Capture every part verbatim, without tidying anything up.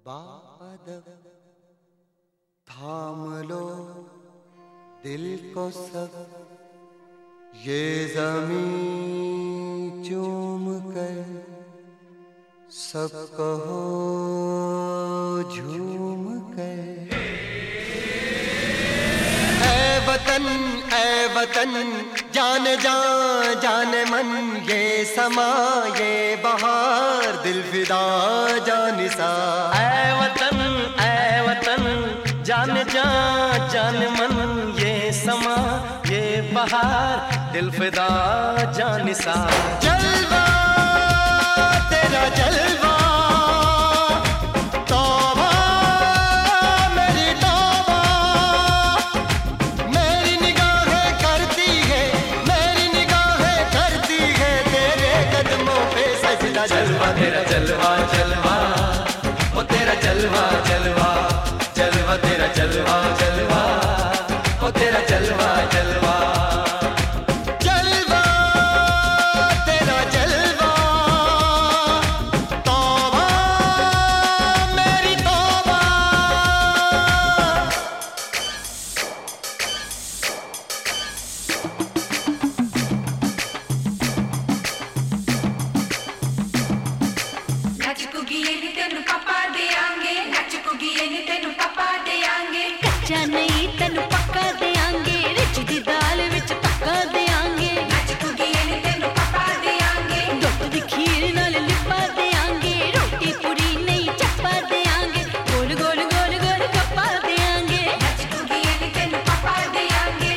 बादल थाम लो दिल को सब, ये ज़मीं चूम कर सब कहो झूम कर। ऐ वतन ऐ वतन जान जान जान मन, ये समा ये बहार दिल फिदा जानिसा। ऐ वतन ऐ वतन जान जान जान मन, ये समा ये बहार दिल फिदा जानिसा। जलवा तेरा जलवा तौबा मेरी तौबा, मेरी निगाहें करती है मेरी निगाहें करती है तेरे कदमों पे सजदा। जलवा तेरा जलवा जलवा वो तेरा जलवा जलवा जलवा तेरा जलवा जलवा वो तेरा जलवा जलवा। कच्चा नहीं तेनू पक्का देंगे, रिच दी दाल विच पक्का देंगे। नचकुगी नहीं तेनू पक्का देंगे, दुध दी खीर नाल लिपा देंगे। रोटी पूरी नहीं चप्पा देंगे, गोल गोल गोल गोल गप्पा देंगे। नचकुगी नहीं तेनू पक्का देंगे।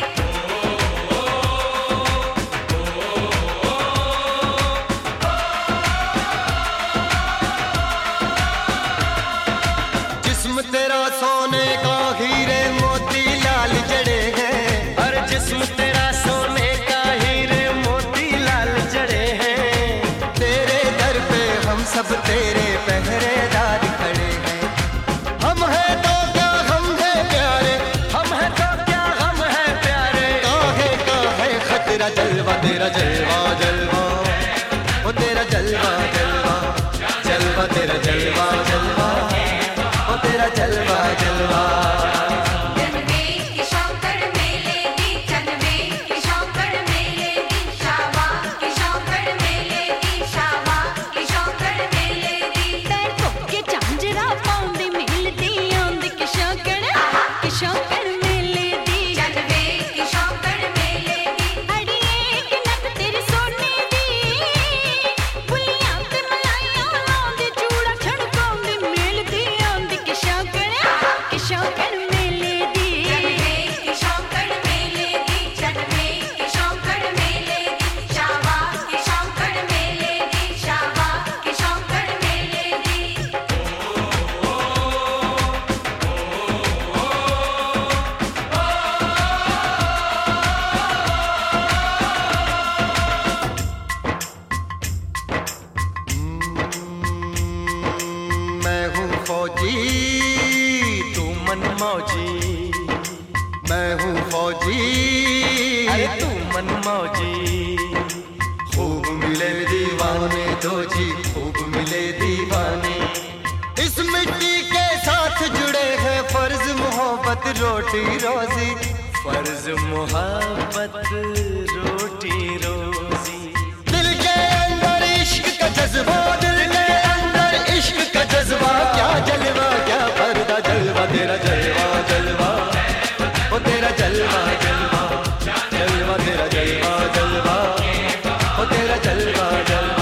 जिस्म तेरा सोने का हीरे मोती लाल जड़े हैं, और जिस्म तेरा सोने का हीरे मोती लाल जड़े हैं। तेरे दर पे हम सब तेरे पहरेदार खड़े हैं। हम हैं तो क्या हम हैं प्यारे, हम हैं तो क्या हम हैं प्यारे। काहे का है खतरा। जलवा तेरा जलवा जलवा वो तेरा जलवा जलवा जलवा तेरा जलवा जलवा वो तेरा जलवा जलवा। फौजी तू मन मौजी, मैं हूँ फौजी अरे तू मन मौजी। खूब मिले दीवाने दो जी खूब मिले दीवाने, इस मिट्टी के साथ जुड़े हैं फर्ज मोहब्बत रोटी रोजी। फर्ज मोहब्बत रोटी रोजी। दिल के अंदर इश्क का जज्बा, दिल के अंदर इश्क का जज्बा, क्या जलवा क्या पर्दा। जलवा तेरा जलवा जलवा वो तेरा जलवा जलवा जलवा तेरा जलवा जलवा वो तेरा जलवा जलवा।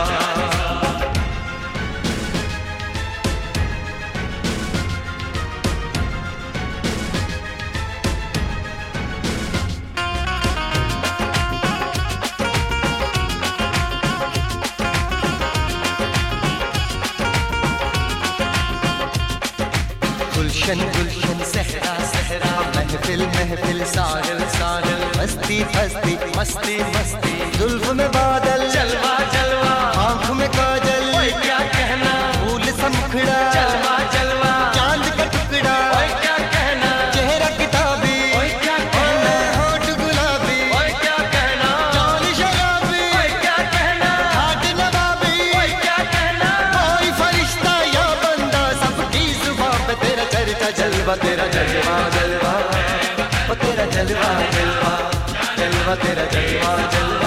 गुलशन गुलशन सहरा सहरा, महफिल महफिल साहिल साहिल, मस्ती मस्ती मस्ती मस्ती। जुल्फ में बादल जलवा जलवा, आँख में काजल, ओए क्या कहना फूल सा मुखड़ा, जलवा जलवा, चांद का टुकड़ा, ओए क्या कहना चेहरा किताबी, ओए क्या कहना होठ गुलाबी, ओए क्या कहना चाल शराबी, ओए क्या कहना हाथ नवाबी, ओए क्या कहना। कोई फरिश्ता या बंदा सबकी तेरा जलवा जलवा, ओ तेरा जलवा जलवा, जलवा तेरा जलवा जलवा।